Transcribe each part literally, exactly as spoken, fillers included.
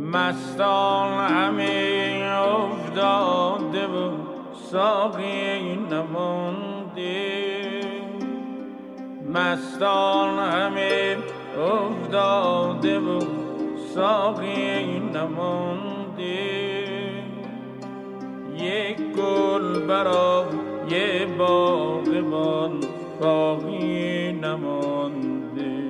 مستان همه افتاده و ساقی نمانده، مستان همه افتاده و ساقی نمانده، یک گل برای باغبان باقی نمانده،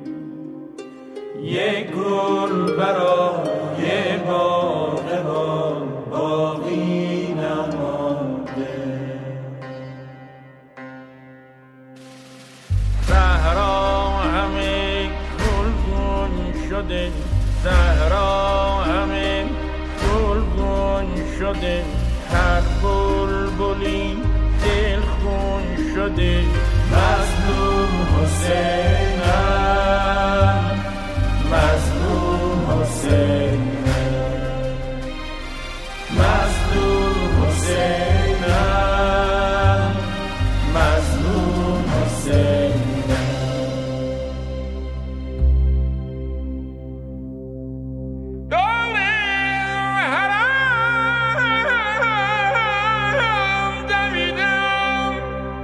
یک گل برای باغبان باقی نمانده. صحرا همه گلگون شده، صحرا همه گلگون شده، هر بلبلی دلخون شده. مظلوم حسینم، مظلوم حسینم، مظلوم حسینم، مظلوم حسینم. دور حرم دویدم،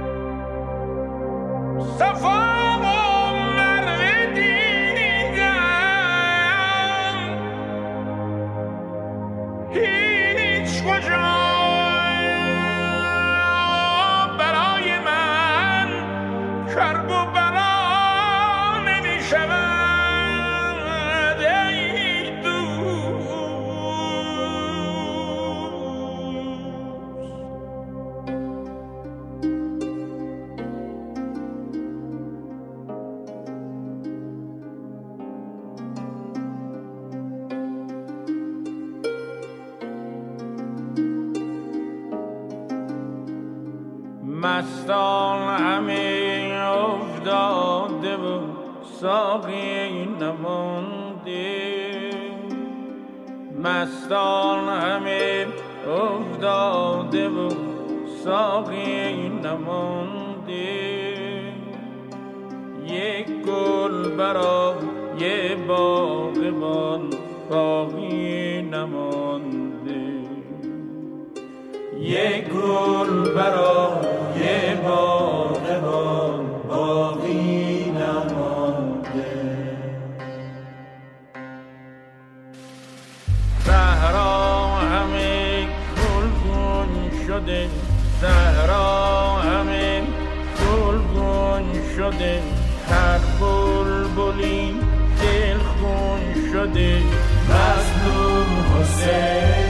صفا هیچ کجا برای من کرب و بلا نمی شود ای مستان همه افتاده و ساقی نمانده، مستان همه افتاده و ساقی نمانده، یک گل برای باغبان باقی نمانده، یک گل برای باغبان باقی نمانده. صحرا همه گلگون شده، صحرا همه گلگون شده، هر بلبلی دلخون شده. مظلوم حسین